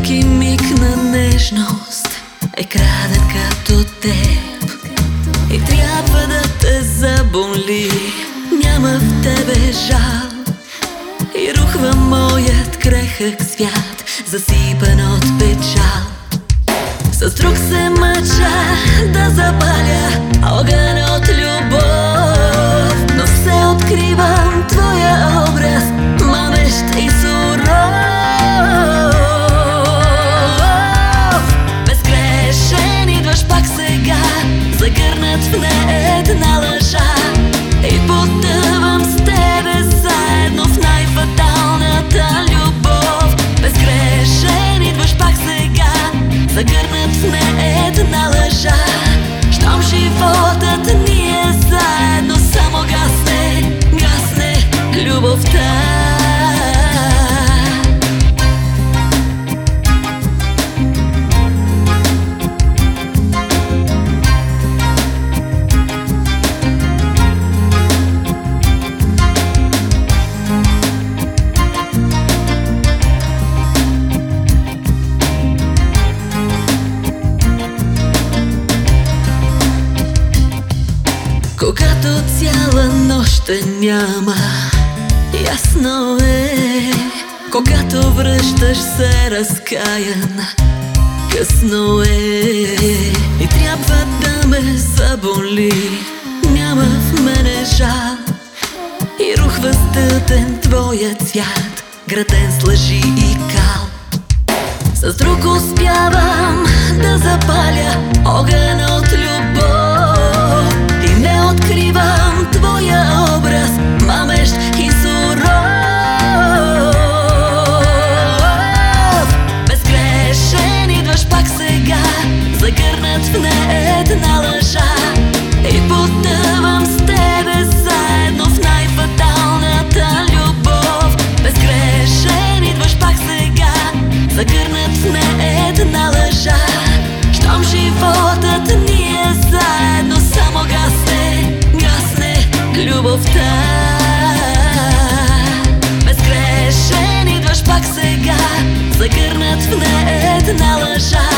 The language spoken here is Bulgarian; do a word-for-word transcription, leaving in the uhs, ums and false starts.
Всеки миг на нежност е краден като теб и трябва да те заболи. Няма в тебе жал и рухва моят крехък свят, засипан от печал. С друг се мъча да запаля огън от любов, но все откривам твоя образ, мамещ и суров. Безгрешен идваш пак сега, загърнат в не една лъжа, и потъвам с тебе заедно в най-фаталната любов. Безгрешен идваш пак сега, загърнат в не една лъжа. Щом животът ни е заедно, само гасне, гасне любовта. Когато цяла нощ те няма, ясно е. Когато връщаш се разкаян, късно е. И трябва да ме заболи, няма в мене жал и рухва стътен твоят цвят, граден с лъжи и кал. С друг успявам да запаля огън от любов и не откривам твоя образ, мамещ и суров. Безгрешен идваш пак сега, загърнат в не една лъжа, и потъвам с тебе заедно в най-фаталната любов. Безгрешен идваш пак сега, загърнат в не една лъжа. Щом животът ни е заедно, само гасне, гасне любовта. Безгрешен идваш пак сега, загърнат в не една лъжа,